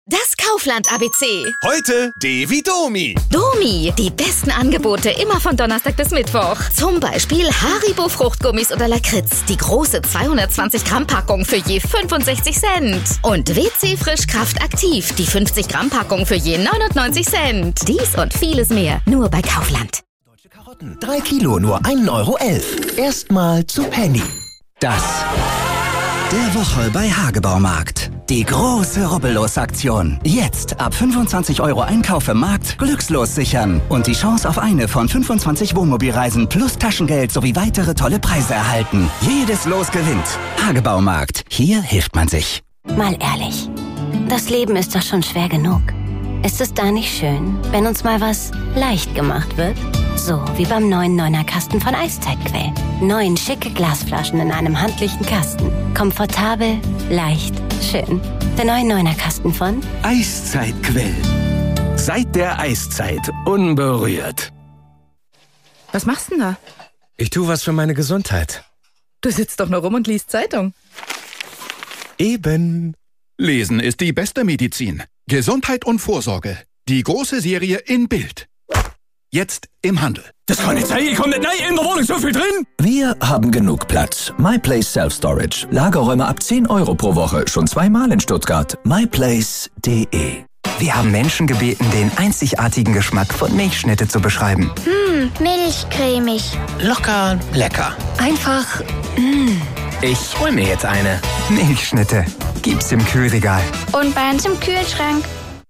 Das Kaufland ABC. Heute D wie Domi. Domi, die besten Angebote immer von Donnerstag bis Mittwoch. Zum Beispiel Haribo Fruchtgummis oder Lakritz. Die große 220 Gramm Packung für je 65 Cent. Und WC Frischkraft Aktiv, die 50 Gramm Packung für je 99 Cent. Dies und vieles mehr, nur bei Kaufland. Deutsche Karotten, 3 Kilo, nur 1,11 Euro. Erstmal zu Penny. Das der Woche bei Hagebaumarkt. Die große Rubbellos-Aktion. Jetzt ab 25 Euro Einkauf im Markt glückslos sichern und die Chance auf eine von 25 Wohnmobilreisen plus Taschengeld sowie weitere tolle Preise erhalten. Jedes Los gewinnt. Hagebaumarkt. Hier hilft man sich. Mal ehrlich, das Leben ist doch schon schwer genug. Ist es da nicht schön, wenn uns mal was leicht gemacht wird? So wie beim neuen 9er Kasten von Eiszeitquell. 9 schicke Glasflaschen in einem handlichen Kasten. Komfortabel, leicht, schön. Der neue 9er Kasten von Eiszeitquell. Seit der Eiszeit unberührt. Was machst du denn da? Ich tue was für meine Gesundheit. Du sitzt doch nur rum und liest Zeitung. Eben. Lesen ist die beste Medizin. Gesundheit und Vorsorge. Die große Serie in Bild. Jetzt im Handel. Das kann nicht sein, ich komme nicht rein, in der Wohnung so viel drin. Wir haben genug Platz. MyPlace Self-Storage. Lagerräume ab 10 Euro pro Woche. Schon 2-mal in Stuttgart. myplace.de. Wir haben Menschen gebeten, den einzigartigen Geschmack von Milchschnitte zu beschreiben. Milchcremig. Locker, lecker. einfach Ich hol mir jetzt eine. Milchschnitte. Gibt's im Kühlregal. Und bei uns im Kühlschrank.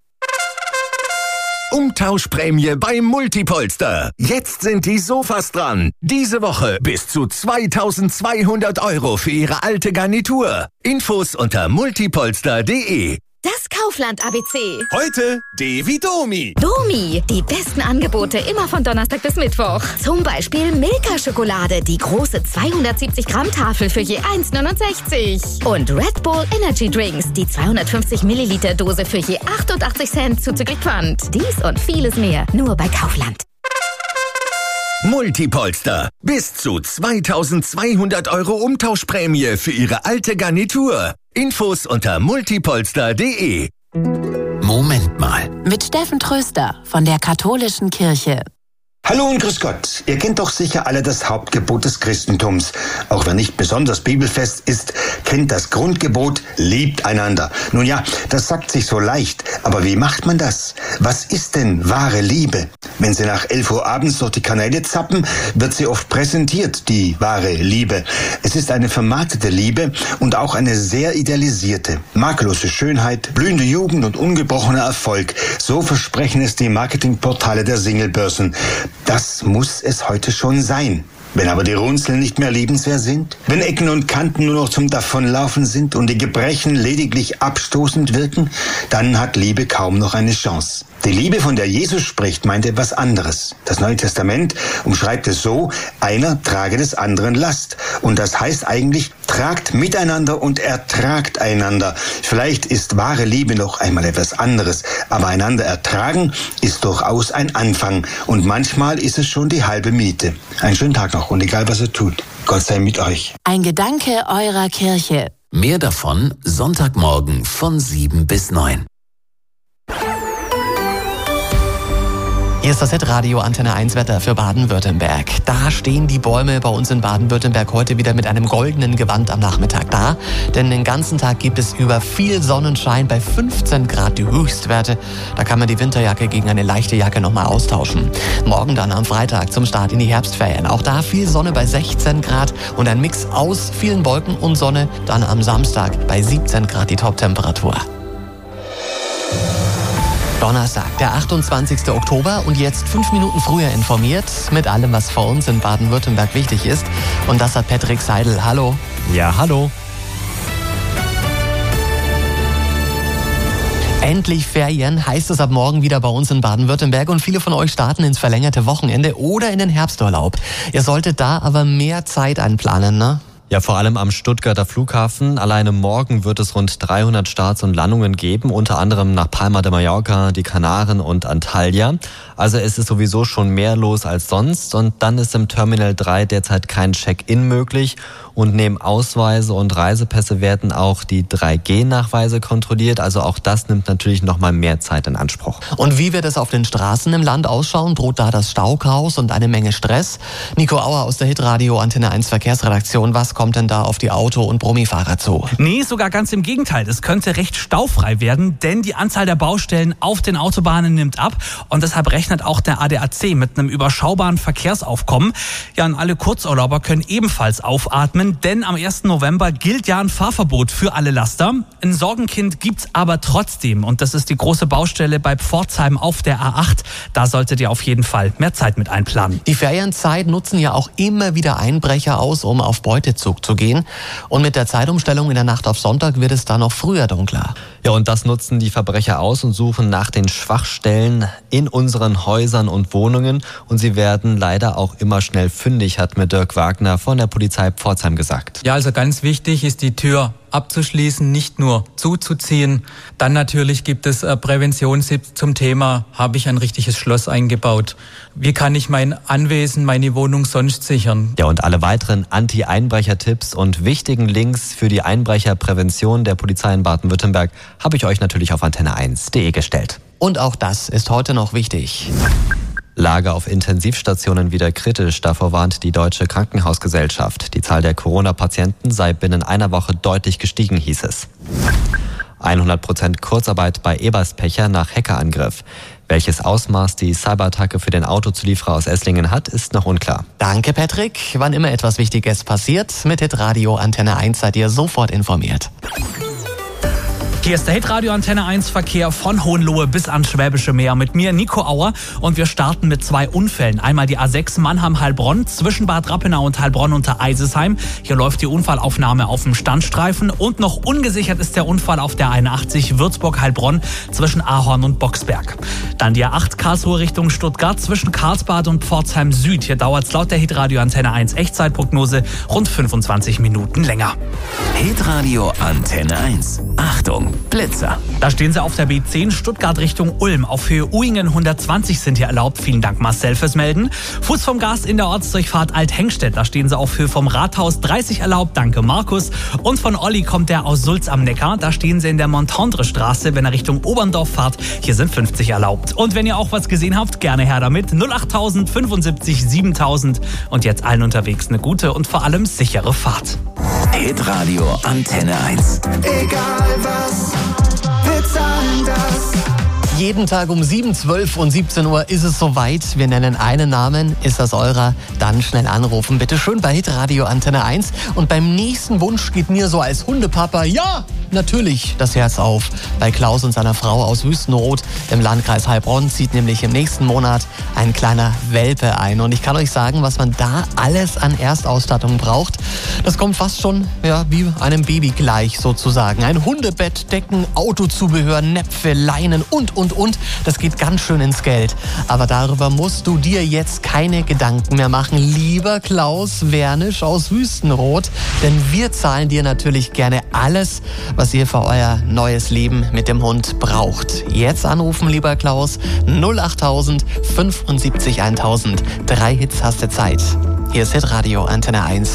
Umtauschprämie bei Multipolster. Jetzt sind die Sofas dran. Diese Woche bis zu 2.200 Euro für Ihre alte Garnitur. Infos unter multipolster.de. Das Kaufland ABC. Heute D wie Domi. Domi, die besten Angebote immer von Donnerstag bis Mittwoch. Zum Beispiel Milka-Schokolade, die große 270 Gramm Tafel für je 1,69. Und Red Bull Energy Drinks, die 250 Milliliter Dose für je 88 Cent zuzüglich Pfand. Dies und vieles mehr, nur bei Kaufland. Multipolster. Bis zu 2.200 Euro Umtauschprämie für Ihre alte Garnitur. Infos unter multipolster.de. Moment mal. Mit Steffen Tröster von der Katholischen Kirche. Hallo und grüß Gott. Ihr kennt doch sicher alle das Hauptgebot des Christentums. Auch wer nicht besonders bibelfest ist, kennt das Grundgebot, liebt einander. Nun ja, das sagt sich so leicht, aber wie macht man das? Was ist denn wahre Liebe? Wenn Sie nach 11 Uhr abends durch die Kanäle zappen, wird sie oft präsentiert, die wahre Liebe. Es ist eine vermarktete Liebe und auch eine sehr idealisierte. Makellose Schönheit, blühende Jugend und ungebrochener Erfolg. So versprechen es die Marketingportale der Singlebörsen. Das muss es heute schon sein. Wenn aber die Runzeln nicht mehr liebenswert sind, wenn Ecken und Kanten nur noch zum Davonlaufen sind und die Gebrechen lediglich abstoßend wirken, dann hat Liebe kaum noch eine Chance. Die Liebe, von der Jesus spricht, meint etwas anderes. Das Neue Testament umschreibt es so: einer trage des anderen Last. Und das heißt eigentlich, tragt miteinander und ertragt einander. Vielleicht ist wahre Liebe noch einmal etwas anderes, aber einander ertragen ist durchaus ein Anfang. Und manchmal ist es schon die halbe Miete. Einen schönen Tag noch und egal was ihr tut, Gott sei mit euch. Ein Gedanke eurer Kirche. Mehr davon Sonntagmorgen von 7 bis 9. Hier ist das Hitradio Antenne 1 Wetter für Baden-Württemberg. Da stehen die Bäume bei uns in Baden-Württemberg heute wieder mit einem goldenen Gewand am Nachmittag da. Denn den ganzen Tag gibt es über viel Sonnenschein, bei 15 Grad die Höchstwerte. Da kann man die Winterjacke gegen eine leichte Jacke nochmal austauschen. Morgen dann am Freitag zum Start in die Herbstferien. Auch da viel Sonne bei 16 Grad und ein Mix aus vielen Wolken und Sonne. Dann am Samstag bei 17 Grad die Toptemperatur. Donnerstag, der 28. Oktober und jetzt 5 Minuten früher informiert mit allem, was für uns in Baden-Württemberg wichtig ist. Und das hat Patrick Seidel. Hallo. Ja, hallo. Endlich Ferien heißt es ab morgen wieder bei uns in Baden-Württemberg und viele von euch starten ins verlängerte Wochenende oder in den Herbsturlaub. Ihr solltet da aber mehr Zeit einplanen, ne? Ja, vor allem am Stuttgarter Flughafen. Alleine morgen wird es rund 300 Starts und Landungen geben, unter anderem nach Palma de Mallorca, die Kanaren und Antalya. Also es ist sowieso schon mehr los als sonst und dann ist im Terminal 3 derzeit kein Check-in möglich und neben Ausweise und Reisepässe werden auch die 3G-Nachweise kontrolliert. Also auch das nimmt natürlich nochmal mehr Zeit in Anspruch. Und wie wird es auf den Straßen im Land ausschauen? Droht da das Stauchaos und eine Menge Stress? Nico Auer aus der Hitradio Antenne 1 Verkehrsredaktion. Was kommt denn da auf die Auto- und Brummifahrer zu? Nee, sogar ganz im Gegenteil. Es könnte recht staufrei werden, denn die Anzahl der Baustellen auf den Autobahnen nimmt ab und deshalb rechnet auch der ADAC mit einem überschaubaren Verkehrsaufkommen. Ja, und alle Kurzurlauber können ebenfalls aufatmen, denn am 1. November gilt ja ein Fahrverbot für alle Laster. Ein Sorgenkind gibt's aber trotzdem und das ist die große Baustelle bei Pforzheim auf der A8. Da solltet ihr auf jeden Fall mehr Zeit mit einplanen. Die Ferienzeit nutzen ja auch immer wieder Einbrecher aus, um auf Beutezug zu gehen. Und mit der Zeitumstellung in der Nacht auf Sonntag wird es da noch früher dunkler. Ja, und das nutzen die Verbrecher aus und suchen nach den Schwachstellen in unseren Häusern und Wohnungen. Und sie werden leider auch immer schnell fündig, hat mir Dirk Wagner von der Polizei Pforzheim gesagt. Ja, also ganz wichtig ist die Tür abzuschließen, nicht nur zuzuziehen. Dann natürlich gibt es Präventionstipps zum Thema, habe ich ein richtiges Schloss eingebaut? Wie kann ich mein Anwesen, meine Wohnung sonst sichern? Ja, und alle weiteren Anti-Einbrecher-Tipps und wichtigen Links für die Einbrecherprävention der Polizei in Baden-Württemberg habe ich euch natürlich auf antenne1.de gestellt. Und auch das ist heute noch wichtig. Lage auf Intensivstationen wieder kritisch. Davor warnt die Deutsche Krankenhausgesellschaft. Die Zahl der Corona-Patienten sei binnen einer Woche deutlich gestiegen, hieß es. 100% Kurzarbeit bei Eberspecher nach Hackerangriff. Welches Ausmaß die Cyberattacke für den Autozulieferer aus Esslingen hat, ist noch unklar. Danke, Patrick. Wann immer etwas Wichtiges passiert, mit Hitradio Antenne 1 seid ihr sofort informiert. Hier ist der Hitradio Antenne 1 Verkehr von Hohenlohe bis ans Schwäbische Meer mit mir, Nico Auer. Und wir starten mit 2 Unfällen. Einmal die A6 Mannheim-Heilbronn zwischen Bad Rappenau und Heilbronn unter Eisesheim. Hier läuft die Unfallaufnahme auf dem Standstreifen. Und noch ungesichert ist der Unfall auf der 81 Würzburg-Heilbronn zwischen Ahorn und Boxberg. Dann die A8 Karlsruhe Richtung Stuttgart zwischen Karlsbad und Pforzheim Süd. Hier dauert es laut der Hitradio Antenne 1 Echtzeitprognose rund 25 Minuten länger. Hitradio Antenne 1. Achtung, Blitzer. Da stehen sie auf der B10 Stuttgart Richtung Ulm. Auf Höhe Uingen 120 sind hier erlaubt. Vielen Dank Marcel fürs Melden. Fuß vom Gas in der Ortsdurchfahrt Althengstedt. Da stehen sie auf Höhe vom Rathaus 30 erlaubt. Danke Markus. Und von Olli kommt der aus Sulz am Neckar. Da stehen sie in der Montendre Straße, wenn er Richtung Oberndorf fahrt. Hier sind 50 erlaubt. Und wenn ihr auch was gesehen habt, gerne her damit. 08000 75 7000. Und jetzt allen unterwegs eine gute und vor allem sichere Fahrt. Hitradio Antenne 1. Egal was, wir zahlen das. Jeden Tag um 7, 12 und 17 Uhr ist es soweit. Wir nennen einen Namen. Ist das eurer? Dann schnell anrufen. Bitte schön bei Hitradio Antenne 1. Und beim nächsten Wunsch geht mir so als Hundepapa, ja, natürlich das Herz auf. Bei Klaus und seiner Frau aus Wüstenrot im Landkreis Heilbronn zieht nämlich im nächsten Monat ein kleiner Welpe ein. Und ich kann euch sagen, was man da alles an Erstausstattung braucht. Das kommt fast schon wie einem Baby gleich sozusagen. Ein Hundebett, Decken, Autozubehör, Näpfe, Leinen und. Das geht ganz schön ins Geld. Aber darüber musst du dir jetzt keine Gedanken mehr machen, lieber Klaus Wernisch aus Wüstenrot. Denn wir zahlen dir natürlich gerne alles, was ihr für euer neues Leben mit dem Hund braucht. Jetzt anrufen, lieber Klaus, 08000 75 1000. 3 Hits hast du Zeit. Hier ist Hitradio Antenne 1.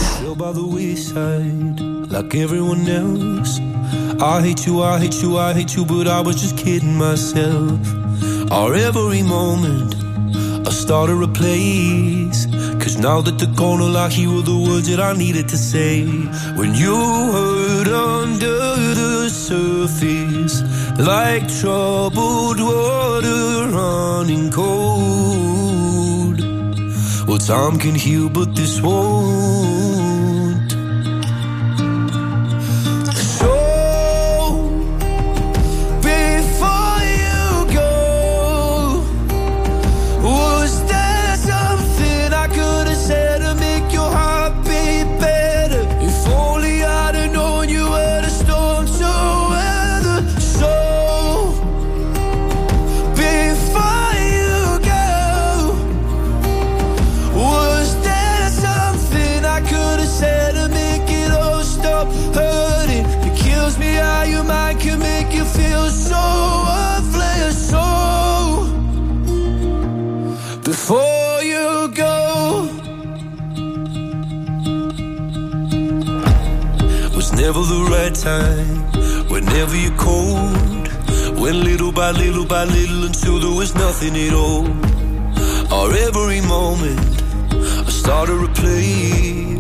Like everyone else, I hate you, I hate you, I hate you, but I was just kidding myself. Our every moment, I started a place. Cause now that they're gone, all I hear were the words that I needed to say. When you hurt under the surface, like troubled water running cold. Well, time can heal, but this won't. I time. Whenever you're cold, went little by little by little until there was nothing at all. Or every moment I started a place.